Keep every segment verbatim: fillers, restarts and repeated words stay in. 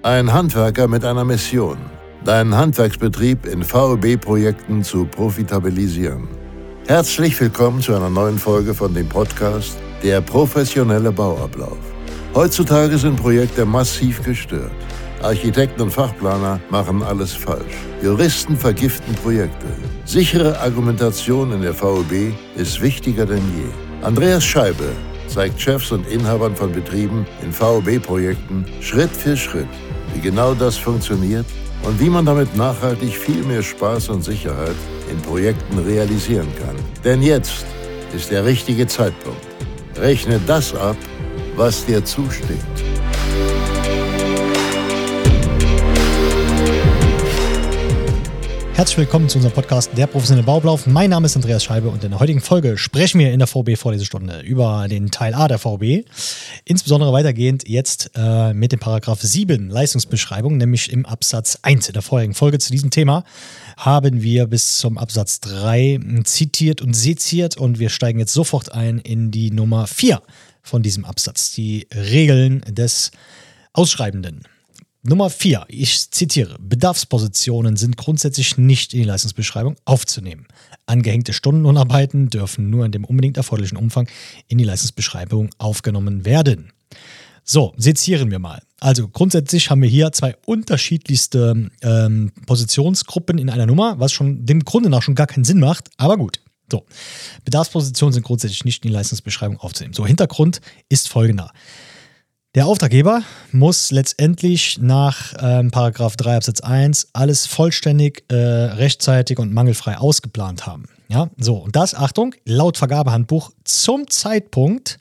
Ein Handwerker mit einer Mission: deinen Handwerksbetrieb in V E B-Projekten zu profitabilisieren. Herzlich willkommen zu einer neuen Folge von dem Podcast Der professionelle Bauablauf. Heutzutage sind Projekte massiv gestört. Architekten und Fachplaner machen alles falsch. Juristen vergiften Projekte. Sichere Argumentation in der V E B ist wichtiger denn je. Andreas Scheibe zeigt Chefs und Inhabern von Betrieben in V E B-Projekten Schritt für Schritt, wie genau das funktioniert und wie man damit nachhaltig viel mehr Spaß und Sicherheit in Projekten realisieren kann. Denn jetzt ist der richtige Zeitpunkt. Rechne das ab, was dir zusteht. Herzlich willkommen zu unserem Podcast Der professionelle Bauablauf. Mein Name ist Andreas Scheibe und in der heutigen Folge sprechen wir in der V E B-Vorlesestunde über den Teil A der V E B. Insbesondere weitergehend jetzt äh, mit dem Paragraph sieben Leistungsbeschreibung, nämlich im Absatz eins. In der vorherigen Folge zu diesem Thema haben wir bis zum Absatz drei zitiert und seziert und wir steigen jetzt sofort ein in die Nummer vier von diesem Absatz, die Regeln des Ausschreibenden. Nummer vier, ich zitiere: Bedarfspositionen sind grundsätzlich nicht in die Leistungsbeschreibung aufzunehmen. Angehängte Stundenlohnarbeiten dürfen nur in dem unbedingt erforderlichen Umfang in die Leistungsbeschreibung aufgenommen werden. So, sezieren wir mal. Also grundsätzlich haben wir hier zwei unterschiedlichste ähm, Positionsgruppen in einer Nummer, was schon dem Grunde nach schon gar keinen Sinn macht, aber gut. So, Bedarfspositionen sind grundsätzlich nicht in die Leistungsbeschreibung aufzunehmen. So, Hintergrund ist folgender. Der Auftraggeber muss letztendlich nach ähm, Paragraph drei Absatz eins alles vollständig, äh, rechtzeitig und mangelfrei ausgeplant haben. Ja, so, und das, Achtung, laut Vergabehandbuch zum Zeitpunkt,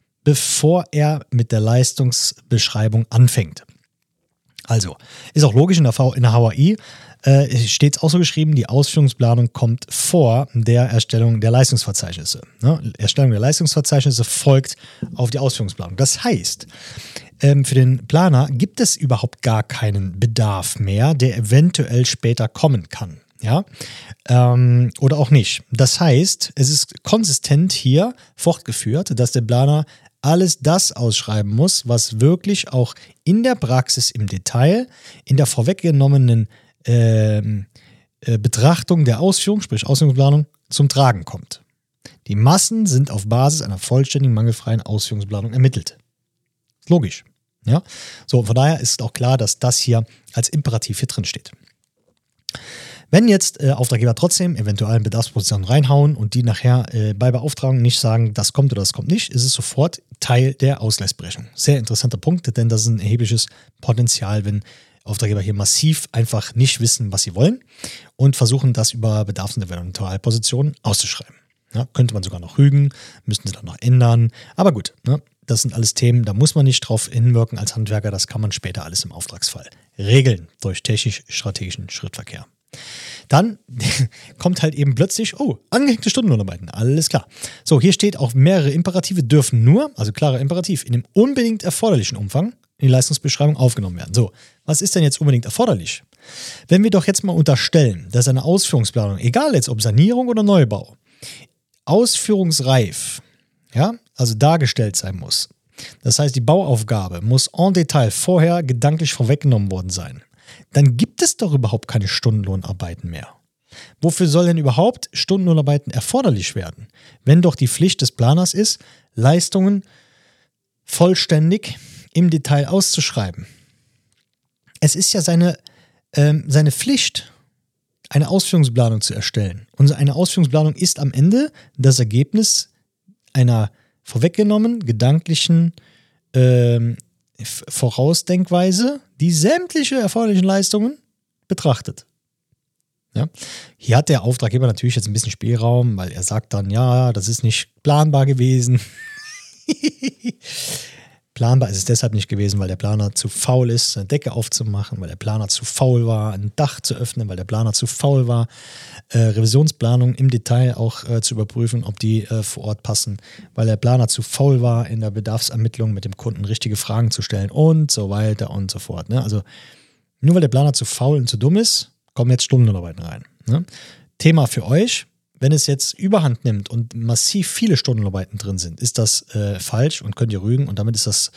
bevor er mit der Leistungsbeschreibung anfängt. Also, ist auch logisch, in der, v- in der H A I äh, steht es auch so geschrieben, die Ausführungsplanung kommt vor der Erstellung der Leistungsverzeichnisse. Ne? Erstellung der Leistungsverzeichnisse folgt auf die Ausführungsplanung. Das heißt, ähm, für den Planer gibt es überhaupt gar keinen Bedarf mehr, der eventuell später kommen kann. Ja? Ähm, oder auch nicht. Das heißt, es ist konsistent hier fortgeführt, dass der Planer alles das ausschreiben muss, was wirklich auch in der Praxis im Detail, in der vorweggenommenen äh, äh, Betrachtung der Ausführung, sprich Ausführungsplanung, zum Tragen kommt. Die Massen sind auf Basis einer vollständigen, mangelfreien Ausführungsplanung ermittelt. Logisch. Ja? So, von daher ist auch klar, dass das hier als Imperativ hier drin steht. Wenn jetzt äh, Auftraggeber trotzdem eventuell Bedarfspositionen reinhauen und die nachher äh, bei Beauftragung nicht sagen, das kommt oder das kommt nicht, ist es sofort Teil der Ausgleichsberechnung. Sehr interessanter Punkt, denn das ist ein erhebliches Potenzial, wenn Auftraggeber hier massiv einfach nicht wissen, was sie wollen und versuchen, das über Bedarfs- und Eventualpositionen auszuschreiben. Ja, könnte man sogar noch rügen, müssten sie dann noch ändern, aber gut, ne, das sind alles Themen, da muss man nicht drauf hinwirken als Handwerker, das kann man später alles im Auftragsfall regeln durch technisch-strategischen Schrittverkehr. Dann kommt halt eben plötzlich, oh, angehängte Stundenlohnarbeiten, alles klar. So, hier steht auch, mehrere Imperative dürfen nur, also klarer Imperativ, in dem unbedingt erforderlichen Umfang in die Leistungsbeschreibung aufgenommen werden. So, was ist denn jetzt unbedingt erforderlich? Wenn wir doch jetzt mal unterstellen, dass eine Ausführungsplanung, egal jetzt ob Sanierung oder Neubau, ausführungsreif, ja, also dargestellt sein muss. Das heißt, die Bauaufgabe muss en Detail vorher gedanklich vorweggenommen worden sein. Dann gibt es doch überhaupt keine Stundenlohnarbeiten mehr. Wofür soll denn überhaupt Stundenlohnarbeiten erforderlich werden? Wenn doch die Pflicht des Planers ist, Leistungen vollständig im Detail auszuschreiben. Es ist ja seine, ähm, seine Pflicht, eine Ausführungsplanung zu erstellen. Und eine Ausführungsplanung ist am Ende das Ergebnis einer vorweggenommen gedanklichen ähm, Vorausdenkweise, die sämtliche erforderlichen Leistungen betrachtet. Ja? Hier hat der Auftraggeber natürlich jetzt ein bisschen Spielraum, weil er sagt dann, ja, das ist nicht planbar gewesen. Planbar ist es deshalb nicht gewesen, weil der Planer zu faul ist, eine Decke aufzumachen, weil der Planer zu faul war, ein Dach zu öffnen, weil der Planer zu faul war, äh, Revisionsplanung im Detail auch äh, zu überprüfen, ob die äh, vor Ort passen, weil der Planer zu faul war, in der Bedarfsermittlung mit dem Kunden richtige Fragen zu stellen und so weiter und so fort. Ne? Also nur weil der Planer zu faul und zu dumm ist, kommen jetzt Stundenarbeiten rein. Ne? Thema für euch: Wenn es jetzt Überhand nimmt und massiv viele Stundenarbeiten drin sind, ist das äh, falsch und könnt ihr rügen und damit ist das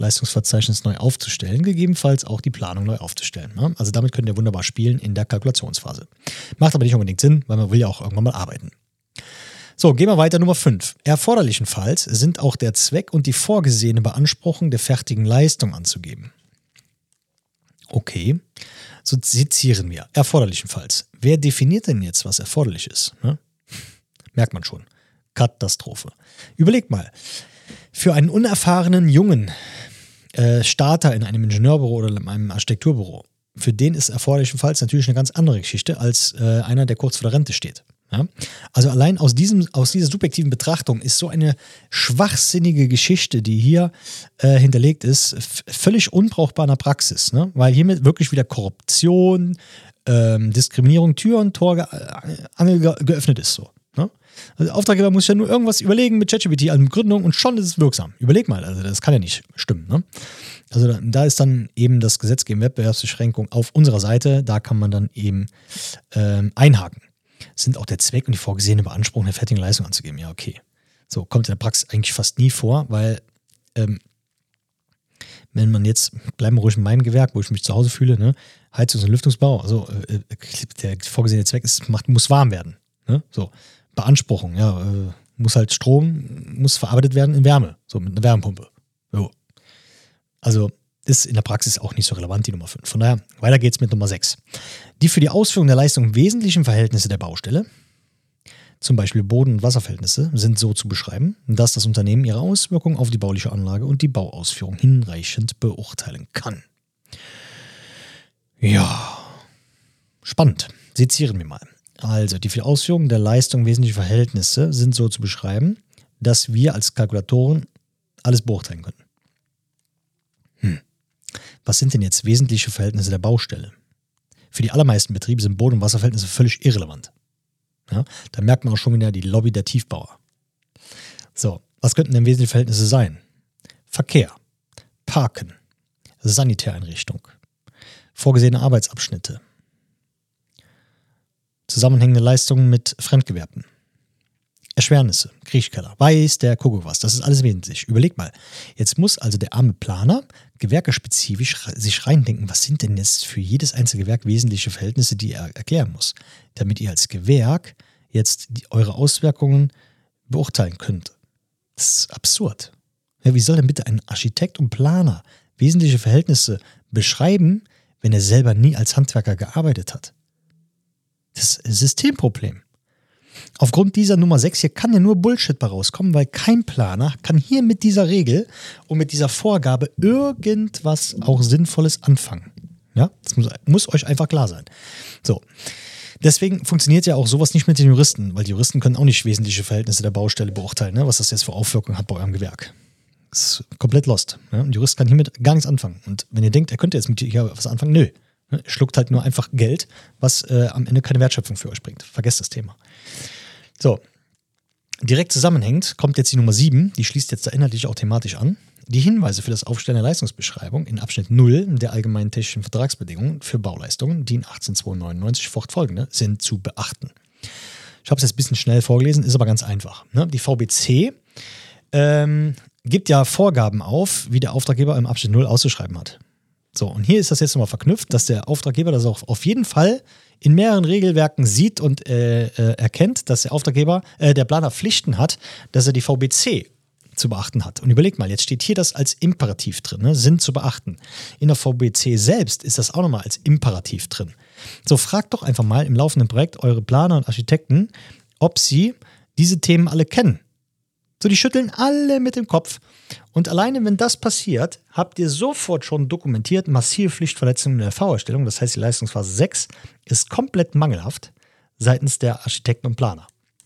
Leistungsverzeichnis neu aufzustellen, gegebenenfalls auch die Planung neu aufzustellen. Ne? Also damit könnt ihr wunderbar spielen in der Kalkulationsphase. Macht aber nicht unbedingt Sinn, weil man will ja auch irgendwann mal arbeiten. So, gehen wir weiter. Nummer fünf. Erforderlichenfalls sind auch der Zweck und die vorgesehene Beanspruchung der fertigen Leistung anzugeben. Okay, so sezieren wir. Erforderlichenfalls. Wer definiert denn jetzt, was erforderlich ist? Ne? Merkt man schon. Katastrophe. Überlegt mal. Für einen unerfahrenen jungen äh, Starter in einem Ingenieurbüro oder in einem Architekturbüro, für den ist erforderlichenfalls natürlich eine ganz andere Geschichte als äh, einer, der kurz vor der Rente steht. Ja? Also allein aus, diesem, aus dieser subjektiven Betrachtung ist so eine schwachsinnige Geschichte, die hier äh, hinterlegt ist, f- völlig unbrauchbar in der Praxis, ne? Weil hiermit wirklich wieder Korruption, ähm, Diskriminierung, Tür und Tor ge- Angel ge- geöffnet ist. So, ne? Also der Auftraggeber muss ja nur irgendwas überlegen mit ChatGPT als Begründung und schon ist es wirksam. Überleg mal, also das kann ja nicht stimmen. Ne? Also da, da ist dann eben das Gesetz gegen Wettbewerbsbeschränkung auf unserer Seite, da kann man dann eben ähm, einhaken. Sind auch der Zweck und die vorgesehene Beanspruchung der fertigen Leistung anzugeben. Ja, okay. So, kommt in der Praxis eigentlich fast nie vor, weil ähm, wenn man jetzt, bleiben wir ruhig in meinem Gewerk, wo ich mich zu Hause fühle, ne? Heizungs- und Lüftungsbau, also äh, der vorgesehene Zweck ist, macht, muss warm werden. Ne? So. Beanspruchung, ja, äh, muss halt Strom, muss verarbeitet werden in Wärme, so mit einer Wärmepumpe. Jo. Also ist in der Praxis auch nicht so relevant, die Nummer fünf. Von daher, weiter geht's mit Nummer sechs. Die für die Ausführung der Leistung wesentlichen Verhältnisse der Baustelle, zum Beispiel Boden- und Wasserverhältnisse, sind so zu beschreiben, dass das Unternehmen ihre Auswirkungen auf die bauliche Anlage und die Bauausführung hinreichend beurteilen kann. Ja, spannend. Sezieren wir mal. Also, die für die Ausführung der Leistung wesentlichen Verhältnisse sind so zu beschreiben, dass wir als Kalkulatoren alles beurteilen können. Hm. Was sind denn jetzt wesentliche Verhältnisse der Baustelle? Für die allermeisten Betriebe sind Boden- und Wasserverhältnisse völlig irrelevant. Ja, da merkt man auch schon wieder die Lobby der Tiefbauer. So, was könnten denn wesentliche Verhältnisse sein? Verkehr, Parken, Sanitäreinrichtung, vorgesehene Arbeitsabschnitte, zusammenhängende Leistungen mit Fremdgewerben, Erschwernisse, Kriechkeller, weiß der Kuckuck was, das ist alles wesentlich. Überleg mal, jetzt muss also der arme Planer gewerkespezifisch sich reindenken, was sind denn jetzt für jedes einzelne Gewerk wesentliche Verhältnisse, die er erklären muss, damit ihr als Gewerk jetzt die, eure Auswirkungen beurteilen könnt. Das ist absurd. Ja, wie soll denn bitte ein Architekt und Planer wesentliche Verhältnisse beschreiben, wenn er selber nie als Handwerker gearbeitet hat? Das ist ein Systemproblem. Aufgrund dieser Nummer sechs hier kann ja nur Bullshit bei rauskommen, weil kein Planer kann hier mit dieser Regel und mit dieser Vorgabe irgendwas auch Sinnvolles anfangen. Ja, das muss, muss euch einfach klar sein. So. Deswegen funktioniert ja auch sowas nicht mit den Juristen, weil die Juristen können auch nicht wesentliche Verhältnisse der Baustelle beurteilen, ne, was das jetzt für Auswirkungen hat bei eurem Gewerk. Das ist komplett lost. Ja? Ein Jurist kann hiermit gar nichts anfangen. Und wenn ihr denkt, er könnte jetzt mit hier was anfangen, nö. Er schluckt halt nur einfach Geld, was äh, am Ende keine Wertschöpfung für euch bringt. Vergesst das Thema. So, direkt zusammenhängend kommt jetzt die Nummer sieben, die schließt jetzt da inhaltlich auch thematisch an. Die Hinweise für das Aufstellen der Leistungsbeschreibung in Abschnitt null der allgemeinen technischen Vertragsbedingungen für Bauleistungen, die in achtzehnhundertzweiundneunzig fortfolgende, sind zu beachten. Ich habe es jetzt ein bisschen schnell vorgelesen, ist aber ganz einfach. Ne? Die V B C ähm, gibt ja Vorgaben auf, wie der Auftraggeber im Abschnitt null auszuschreiben hat. So, und hier ist das jetzt nochmal verknüpft, dass der Auftraggeber das auch auf jeden Fall in mehreren Regelwerken sieht und äh, äh, erkennt, dass der Auftraggeber, äh, der Planer Pflichten hat, dass er die V B C zu beachten hat. Und überlegt mal, jetzt steht hier das als Imperativ drin, ne? Sind zu beachten. In der V B C selbst ist das auch nochmal als Imperativ drin. So, fragt doch einfach mal im laufenden Projekt eure Planer und Architekten, ob sie diese Themen alle kennen. So, die schütteln alle mit dem Kopf. Und alleine, wenn das passiert, habt ihr sofort schon dokumentiert massive Pflichtverletzungen in der V-Erstellung. Das heißt, die Leistungsphase sechs ist komplett mangelhaft seitens der Architekten und Planer.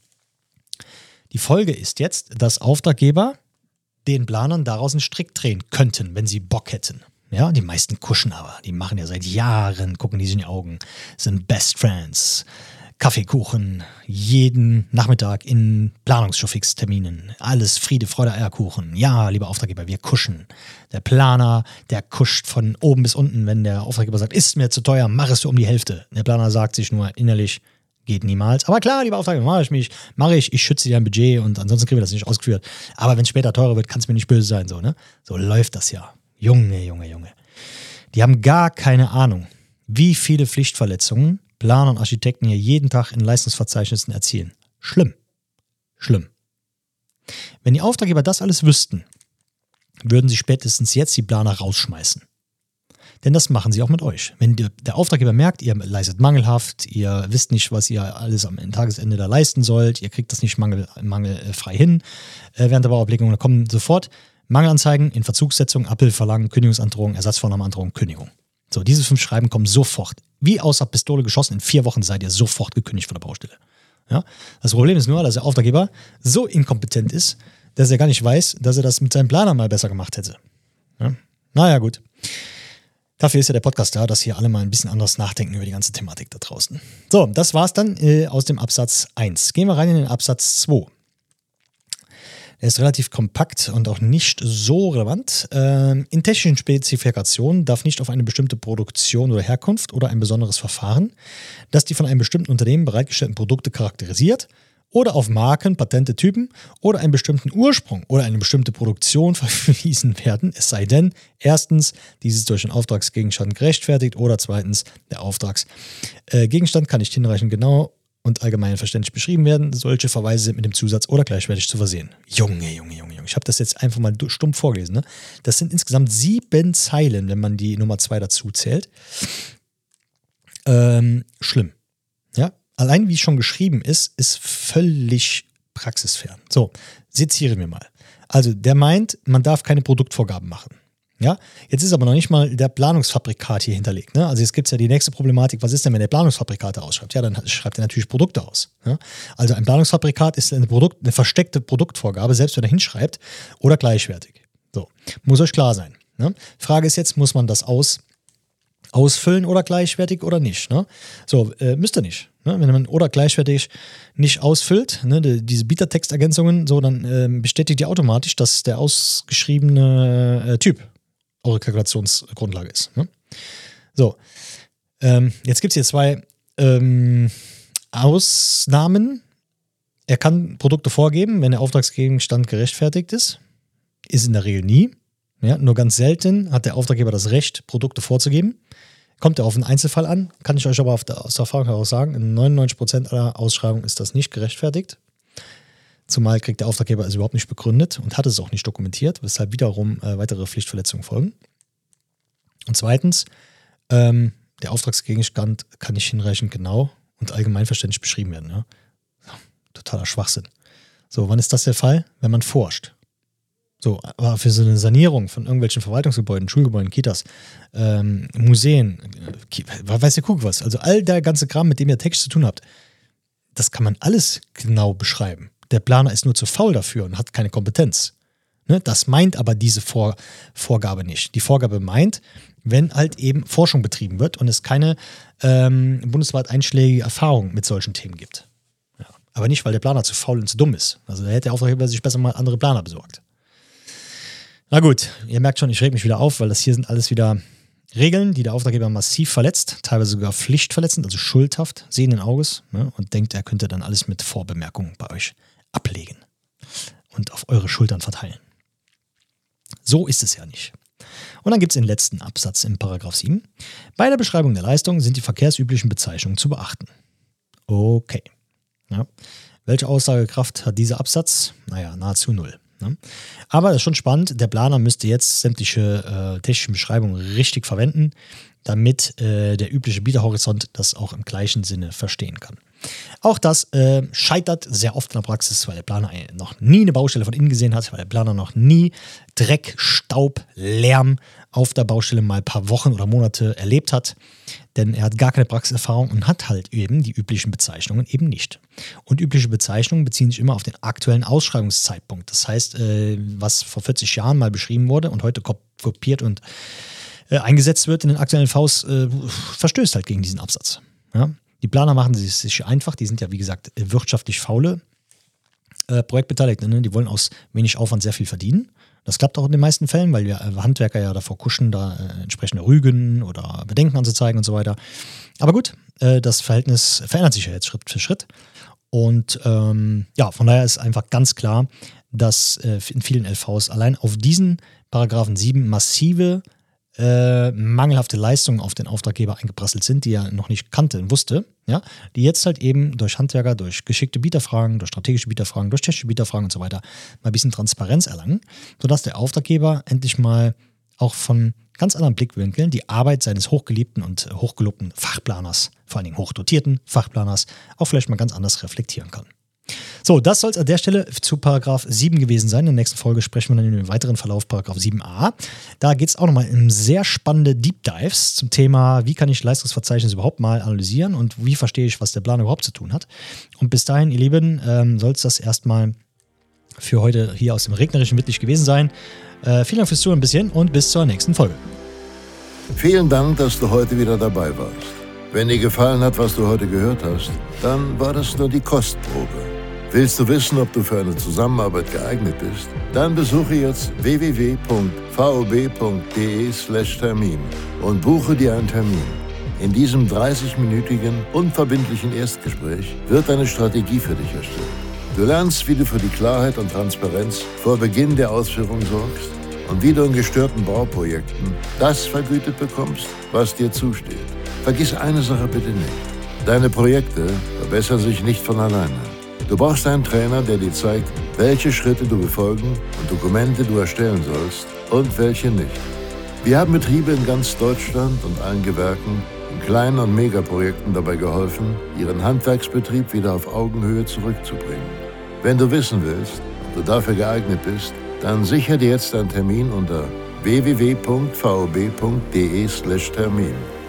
Die Folge ist jetzt, dass Auftraggeber den Planern daraus einen Strick drehen könnten, wenn sie Bock hätten. Ja, die meisten kuschen aber. Die machen ja seit Jahren, gucken die sich in die Augen, sind Best Friends. Kaffeekuchen, jeden Nachmittag in Planungsshowfix-Terminen. Alles Friede, Freude, Eierkuchen. Ja, lieber Auftraggeber, wir kuschen. Der Planer, der kuscht von oben bis unten, wenn der Auftraggeber sagt, ist mir zu teuer, mach es du um die Hälfte. Der Planer sagt sich nur innerlich, geht niemals. Aber klar, lieber Auftraggeber, mache ich mich, mache ich, ich schütze dir ein Budget und ansonsten kriegen wir das nicht ausgeführt. Aber wenn es später teurer wird, kann es mir nicht böse sein. So, ne? So läuft das ja. Junge, Junge, Junge. Die haben gar keine Ahnung, wie viele Pflichtverletzungen Planer und Architekten hier jeden Tag in Leistungsverzeichnissen erzielen. Schlimm. Schlimm. Wenn die Auftraggeber das alles wüssten, würden sie spätestens jetzt die Planer rausschmeißen. Denn das machen sie auch mit euch. Wenn der Auftraggeber merkt, ihr leistet mangelhaft, ihr wisst nicht, was ihr alles am Tagesende da leisten sollt, ihr kriegt das nicht mangel, mangelfrei hin, äh, während der Bauablegung, dann kommen sofort Mangelanzeigen in Verzugssetzung, Abhilfeverlangen, Kündigungsandrohung, Ersatzvornahmeandrohung, Kündigung. So, diese fünf Schreiben kommen sofort. Wie aus der Pistole geschossen, in vier Wochen seid ihr sofort gekündigt von der Baustelle. Ja? Das Problem ist nur, dass der Auftraggeber so inkompetent ist, dass er gar nicht weiß, dass er das mit seinem Planer mal besser gemacht hätte. Ja? Naja, gut. Dafür ist ja der Podcast da, dass hier alle mal ein bisschen anders nachdenken über die ganze Thematik da draußen. So, das war's dann äh, aus dem Absatz eins. Gehen wir rein in den Absatz zwei. Der ist relativ kompakt und auch nicht so relevant. Ähm, in technischen Spezifikationen darf nicht auf eine bestimmte Produktion oder Herkunft oder ein besonderes Verfahren, das die von einem bestimmten Unternehmen bereitgestellten Produkte charakterisiert, oder auf Marken, Patente, Typen oder einen bestimmten Ursprung oder eine bestimmte Produktion verwiesen werden, es sei denn, erstens, dieses durch den Auftragsgegenstand gerechtfertigt oder zweitens, der Auftragsgegenstand kann nicht hinreichend genau und allgemein verständlich beschrieben werden. Solche Verweise sind mit dem Zusatz oder gleichwertig zu versehen. Junge, Junge, Junge, Junge. Ich habe das jetzt einfach mal stumpf vorgelesen. Ne? Das sind insgesamt sieben Zeilen, wenn man die Nummer zwei dazu zählt. Ähm, schlimm. Ja, allein wie schon geschrieben ist, ist völlig praxisfern. So, sezieren wir mal. Also, der meint, man darf keine Produktvorgaben machen. Ja, jetzt ist aber noch nicht mal der Planungsfabrikat hier hinterlegt. Ne? Also jetzt gibt es ja die nächste Problematik, was ist denn, wenn der Planungsfabrikate ausschreibt? Ja, dann schreibt er natürlich Produkte aus. Ja? Also ein Planungsfabrikat ist eine, Produkt, eine versteckte Produktvorgabe, selbst wenn er hinschreibt, oder gleichwertig. So, muss euch klar sein. Ne? Frage ist jetzt, muss man das aus, ausfüllen oder gleichwertig oder nicht? Ne? So, äh, müsst ihr nicht. Ne? Wenn man oder gleichwertig nicht ausfüllt, ne, die, diese Bietertextergänzungen, so, dann äh, bestätigt ihr automatisch, dass der ausgeschriebene äh, Typ eure Kalkulationsgrundlage ist. Ne? So, ähm, jetzt gibt es hier zwei ähm, Ausnahmen. Er kann Produkte vorgeben, wenn der Auftragsgegenstand gerechtfertigt ist. Ist in der Regel nie. Ja, nur ganz selten hat der Auftraggeber das Recht, Produkte vorzugeben. Kommt ja auf einen Einzelfall an, kann ich euch aber der, aus der Erfahrung heraus sagen, in neunundneunzig Prozent aller Ausschreibungen ist das nicht gerechtfertigt. Zumal kriegt der Auftraggeber es überhaupt nicht begründet und hat es auch nicht dokumentiert, weshalb wiederum äh, weitere Pflichtverletzungen folgen. Und zweitens, ähm, der Auftragsgegenstand kann nicht hinreichend genau und allgemeinverständlich beschrieben werden. Ja? Totaler Schwachsinn. So, wann ist das der Fall? Wenn man forscht. So, aber für so eine Sanierung von irgendwelchen Verwaltungsgebäuden, Schulgebäuden, Kitas, ähm, Museen, äh, weiß der Kuckuck was, also all der ganze Kram, mit dem ihr Text zu tun habt, das kann man alles genau beschreiben. Der Planer ist nur zu faul dafür und hat keine Kompetenz. Ne? Das meint aber diese Vor- Vorgabe nicht. Die Vorgabe meint, wenn halt eben Forschung betrieben wird und es keine ähm, bundesweit einschlägige Erfahrung mit solchen Themen gibt. Ja. Aber nicht, weil der Planer zu faul und zu dumm ist. Also da hätte der Auftraggeber sich besser mal andere Planer besorgt. Na gut, ihr merkt schon, ich reg mich wieder auf, weil das hier sind alles wieder Regeln, die der Auftraggeber massiv verletzt, teilweise sogar pflichtverletzend, also schuldhaft, sehenden Auges, ne, und denkt, er könnte dann alles mit Vorbemerkungen bei euch ablegen und auf eure Schultern verteilen. So ist es ja nicht. Und dann gibt es den letzten Absatz im Paragraph sieben. Bei der Beschreibung der Leistung sind die verkehrsüblichen Bezeichnungen zu beachten. Okay. Ja. Welche Aussagekraft hat dieser Absatz? Naja, nahezu null. Ne? Aber das ist schon spannend. Der Planer müsste jetzt sämtliche äh, technische Beschreibungen richtig verwenden, damit äh, der übliche Bieterhorizont das auch im gleichen Sinne verstehen kann. Auch das äh, scheitert sehr oft in der Praxis, weil der Planer noch nie eine Baustelle von innen gesehen hat, weil der Planer noch nie Dreck, Staub, Lärm auf der Baustelle mal ein paar Wochen oder Monate erlebt hat. Denn er hat gar keine Praxiserfahrung und hat halt eben die üblichen Bezeichnungen eben nicht. Und übliche Bezeichnungen beziehen sich immer auf den aktuellen Ausschreibungszeitpunkt. Das heißt, äh, was vor vierzig Jahren mal beschrieben wurde und heute kopiert und äh, eingesetzt wird in den aktuellen Vs, äh, verstößt halt gegen diesen Absatz. Ja? Die Planer machen es sich einfach, die sind ja wie gesagt wirtschaftlich faule äh, Projektbeteiligte, ne? Die wollen aus wenig Aufwand sehr viel verdienen. Das klappt auch in den meisten Fällen, weil wir äh, Handwerker ja davor kuschen, da äh, entsprechende Rügen oder Bedenken anzuzeigen und so weiter. Aber gut, äh, das Verhältnis verändert sich ja jetzt Schritt für Schritt. Und ähm, ja, von daher ist einfach ganz klar, dass äh, in vielen L Vs allein auf diesen Paragraphen sieben massive äh, mangelhafte Leistungen auf den Auftraggeber eingeprasselt sind, die er noch nicht kannte und wusste, ja, die jetzt halt eben durch Handwerker, durch geschickte Bieterfragen, durch strategische Bieterfragen, durch technische Bieterfragen und so weiter mal ein bisschen Transparenz erlangen, sodass der Auftraggeber endlich mal auch von ganz anderen Blickwinkeln die Arbeit seines hochgeliebten und hochgelobten Fachplaners, vor allen Dingen hochdotierten Fachplaners, auch vielleicht mal ganz anders reflektieren kann. So, das soll es an der Stelle zu Paragraph sieben gewesen sein. In der nächsten Folge sprechen wir dann in dem weiteren Verlauf Paragraph sieben a. Da geht es auch nochmal um sehr spannende Deep Dives zum Thema, wie kann ich Leistungsverzeichnis überhaupt mal analysieren und wie verstehe ich, was der Plan überhaupt zu tun hat. Und bis dahin, ihr Lieben, ähm, soll es das erstmal für heute hier aus dem regnerischen Wittlich gewesen sein. Äh, vielen Dank fürs Zuhören ein bisschen und bis zur nächsten Folge. Vielen Dank, dass du heute wieder dabei warst. Wenn dir gefallen hat, was du heute gehört hast, dann war das nur die Kostprobe. Willst du wissen, ob du für eine Zusammenarbeit geeignet bist? Dann besuche jetzt w w w punkt v o b punkt d e slash Termin und buche dir einen Termin. In diesem dreißig-minütigen, unverbindlichen Erstgespräch wird eine Strategie für dich erstellt. Du lernst, wie du für die Klarheit und Transparenz vor Beginn der Ausführung sorgst und wie du in gestörten Bauprojekten das vergütet bekommst, was dir zusteht. Vergiss eine Sache bitte nicht. Deine Projekte verbessern sich nicht von alleine. Du brauchst einen Trainer, der dir zeigt, welche Schritte du befolgen und Dokumente du erstellen sollst und welche nicht. Wir haben Betriebe in ganz Deutschland und allen Gewerken in kleinen und Megaprojekten dabei geholfen, ihren Handwerksbetrieb wieder auf Augenhöhe zurückzubringen. Wenn du wissen willst, ob du dafür geeignet bist, dann sichere dir jetzt einen Termin unter w w w punkt v o b punkt d e slash Termin.